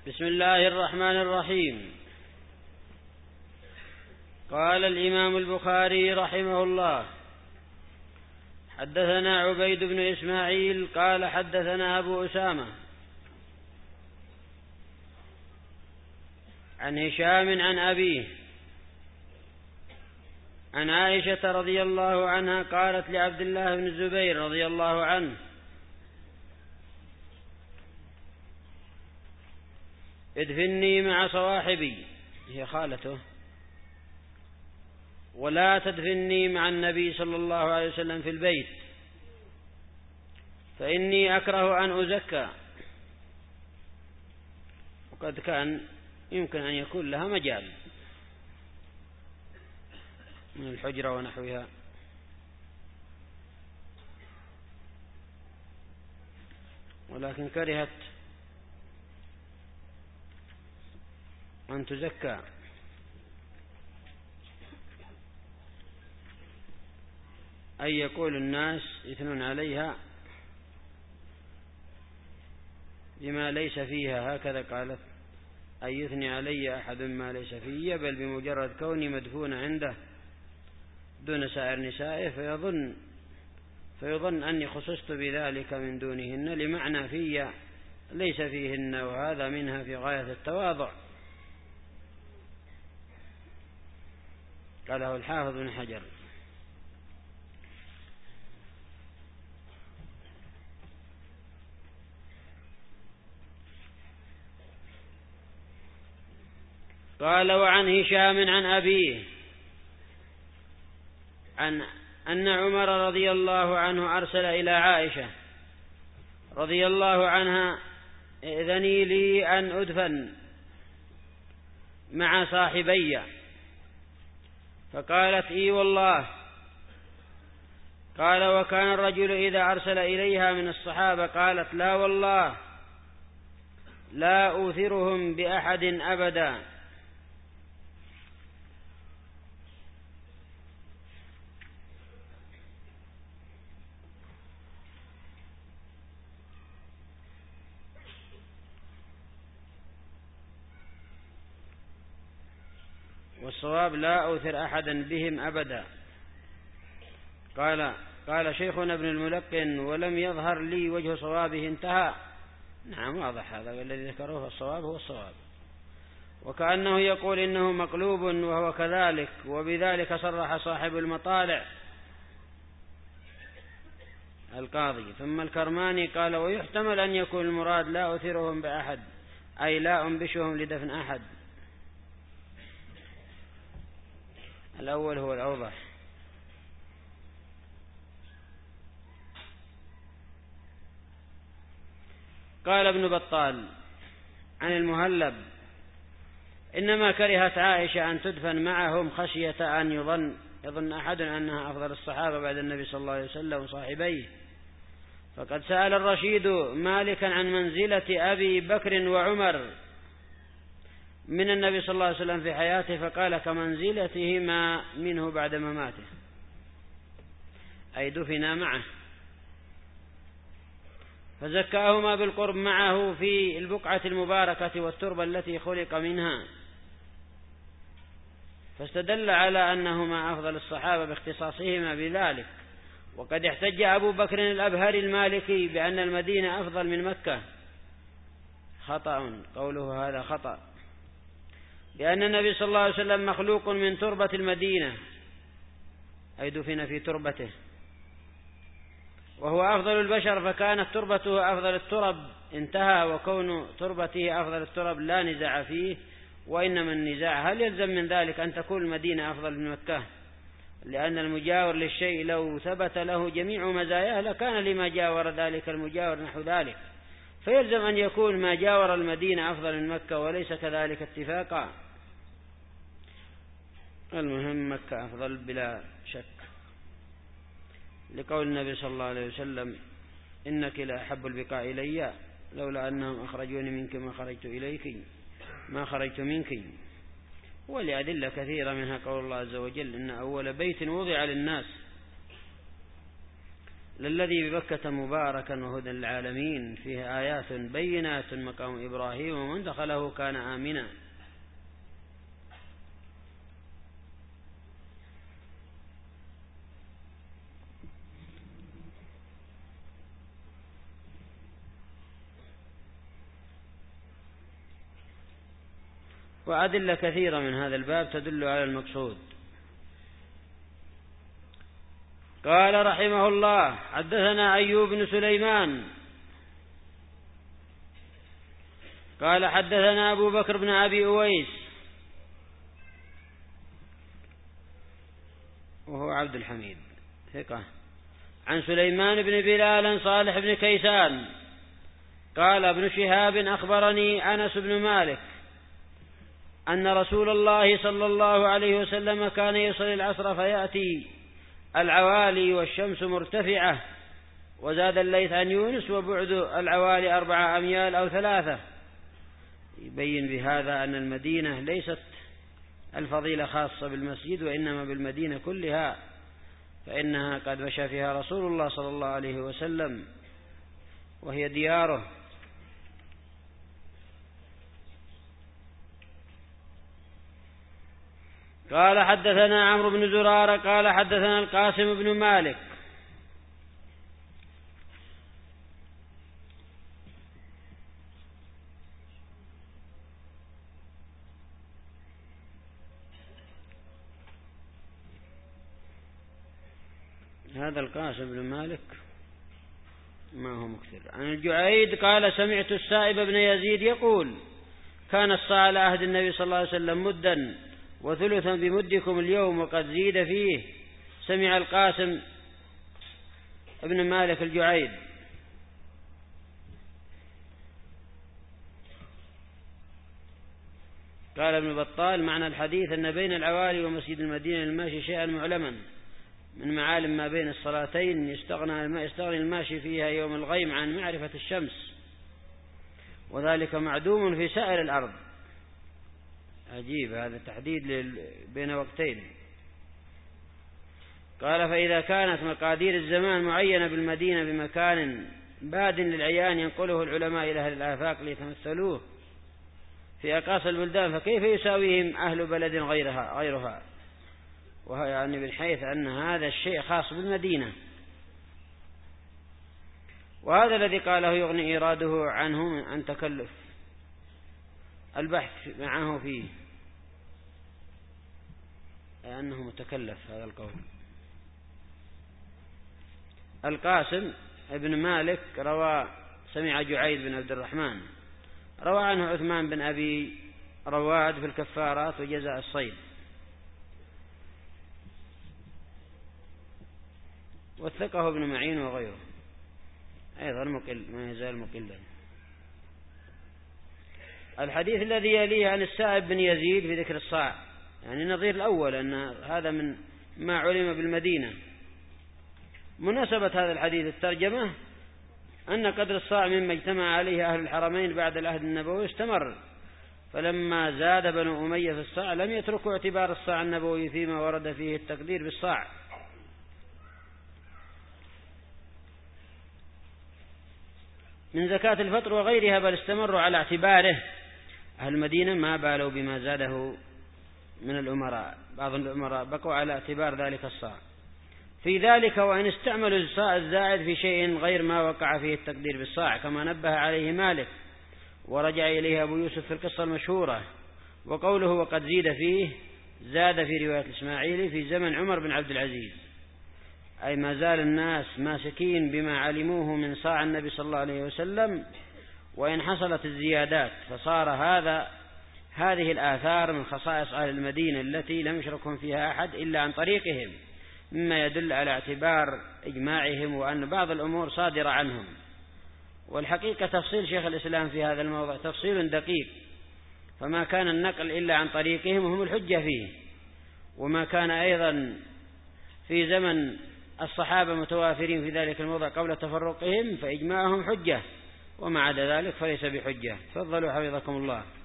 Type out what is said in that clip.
بسم الله الرحمن الرحيم. قال الإمام البخاري رحمه الله: حدثنا عبيد بن إسماعيل قال حدثنا أبو أسامة عن هشام عن أبيه عن عائشة رضي الله عنها قالت لعبد الله بن الزبير رضي الله عنه: ادفني مع صواحبي، هي خالته، ولا تدفني مع النبي صلى الله عليه وسلم في البيت، فإني أكره أن أزكى. وقد كان يمكن أن يكون لها مجال من الحجرة ونحوها، ولكن كرهت أن تزكى. أي يقول الناس يثنون عليها بما ليس فيها، هكذا قالت: أن يثني علي أحد ما ليس فيه، بل بمجرد كوني مدفون عنده دون سائر نسائه فيظن أني خصصت بذلك من دونهن لمعنى في ليس فيهن، وهذا منها في غاية التواضع. قاله الحافظ بن حجر. قال: وعن هشام عن أبيه أن عمر رضي الله عنه أرسل إلى عائشة رضي الله عنها: ائذني لي أن أدفن مع صاحبي، فقالت: إي والله. قال: وكان الرجل إذا أرسل إليها من الصحابة قالت: لا والله لا أوثرهم بأحد أبدا. والصواب: لا أوثر أحدا بهم أبدا. قال شيخنا ابن الملقن: ولم يظهر لي وجه صوابه. انتهى. نعم، واضح هذا، والذي ذكروه الصواب هو الصواب. وكأنه يقول إنه مقلوب، وهو كذلك، وبذلك صرح صاحب المطالع القاضي. ثم الكرماني قال: ويحتمل أن يكون المراد لا أثرهم بأحد، أي لا أنبشهم لدفن أحد. الأول هو الأوضح. قال ابن بطال عن المهلب: إنما كرهت عائشة أن تدفن معهم خشية أن يظن أحد أنها أفضل الصحابة بعد النبي صلى الله عليه وسلم وصاحبيه. فقد سأل الرشيد مالكا عن منزلة أبي بكر وعمر من النبي صلى الله عليه وسلم في حياته، فقال: كمنزلتهما منه بعد مماته، أي دفنا معه، فزكاهما بالقرب معه في البقعة المباركة والتربة التي خلق منها، فاستدل على أنهما أفضل الصحابة باختصاصهما بذلك. وقد احتج أبو بكر الأبهري المالكي بأن المدينة أفضل من مكة. خطأ، قوله هذا خطأ، لأن النبي صلى الله عليه وسلم مخلوق من تربة المدينة، أي دفن في تربته، وهو أفضل البشر، فكانت تربته أفضل الترب. انتهى. وكون تربته أفضل الترب لا نزاع فيه، وإنما النزاع هل يلزم من ذلك أن تكون المدينة أفضل من مكة، لأن المجاور للشيء لو ثبت له جميع مزاياه لكان لما جاور ذلك المجاور نحو ذلك، فيلزم أن يكون ما جاور المدينة أفضل من مكة، وليس كذلك اتفاقا. المهم مكة أفضل بلا شك، لقول النبي صلى الله عليه وسلم: إنك لأحب البقاع إلي، لولا أنهم أخرجوني منك ما خرجت منك. ولأدلة كثيرة، منها قول الله عز وجل: إن أول بيت وضع للناس للذي ببكة مباركا وهدى للعالمين فيه آيات بينات مقام إبراهيم ومن دخله كان آمنا. وأدلة كثيرة من هذا الباب تدل على المقصود. قال رحمه الله: حدثنا أيوب بن سليمان قال حدثنا أبو بكر بن أبي أويس وهو عبد الحميد ثقة عن سليمان بن بلال صالح بن كيسان قال ابن شهاب أخبرني أنس بن مالك أن رسول الله صلى الله عليه وسلم كان يصلي العصر فيأتي العوالي والشمس مرتفعة. وزاد الليث عن يونس: وبعد العوالي 4 أميال أو 3. يبين بهذا أن المدينة ليست الفضيلة خاصة بالمسجد وإنما بالمدينة كلها، فإنها قد مشى فيها رسول الله صلى الله عليه وسلم وهي دياره. قال حدثنا عمرو بن زرارة قال حدثنا القاسم بن مالك هذا القاسم بن مالك ما هو مكثر. عن الجعيد قال سمعت السائب بن يزيد يقول: كان الصاع على عهد النبي صلى الله عليه وسلم مدا وثلثا بمدكم اليوم وقد زيد فيه. سمع القاسم ابن مالك الجعيد. قال ابن بطال: معنى الحديث أن بين العوالي ومسجد المدينة الماشي شيئا معلما من معالم ما بين الصلاتين يستغني الماشي فيها يوم الغيم عن معرفة الشمس، وذلك معدوم في سائر الأرض. عجيب هذا التحديد بين وقتين. قال: فإذا كانت مقادير الزمان معينة بالمدينة بمكان باد للعيان ينقله العلماء إلى أهل الآفاق ليتمثلوه في أقاصي البلدان، فكيف يساويهم أهل بلد غيرها؟ وهو يعني من حيث أن هذا الشيء خاص بالمدينة. وهذا الذي قاله يغني إيراده عنه عن تكلف البحث معه فيه، لأنه متكلف. هذا القول. القاسم ابن مالك سمع جعيد بن عبد الرحمن روى عنه عثمان بن أبي رواد في الكفارات وجزاء الصيد. وثقه ابن معين وغيره أيضا مقل، ما يزال مقلا. الحديث الذي يليه عن السائب بن يزيد في ذكر الصاع، يعني نظير الأول، أن هذا من ما علم بالمدينة. مناسبة هذا الحديث الترجمة أن قدر الصاع مما اجتمع عليه أهل الحرمين بعد العهد النبوي استمر، فلما زاد بنو أمية في الصاع لم يتركوا اعتبار الصاع النبوي فيما ورد فيه التقدير بالصاع. من زكاة الفطر وغيرها، بل استمروا على اعتباره. أهل المدينة ما بالوا بما زاده من الأمراء، بعض الأمراء بقوا على اعتبار ذلك الصاع في ذلك، وإن استعملوا الصاع الزائد في شيء غير ما وقع فيه التقدير بالصاع، كما نبه عليه مالك ورجع إليه أبو يوسف في القصة المشهورة. وقوله وقد زيد فيه زاد في رواية الإسماعيلي في زمن عمر بن عبد العزيز، أي ما زال الناس ماسكين بما علموه من صاع النبي صلى الله عليه وسلم، وإن حصلت الزيادات فصار هذه الآثار من خصائص أهل المدينة التي لم يشركهم فيها أحد إلا عن طريقهم، مما يدل على اعتبار إجماعهم وأن بعض الأمور صادرة عنهم. والحقيقة تفصيل شيخ الإسلام في هذا الموضوع تفصيل دقيق، فما كان النقل إلا عن طريقهم هم الحجة فيه، وما كان أيضا في زمن الصحابة متوافرين في ذلك الموضع قبل تفرقهم فإجماعهم حجة، وما عدا ذلك فليس بحجة. تفضلوا حفظكم الله.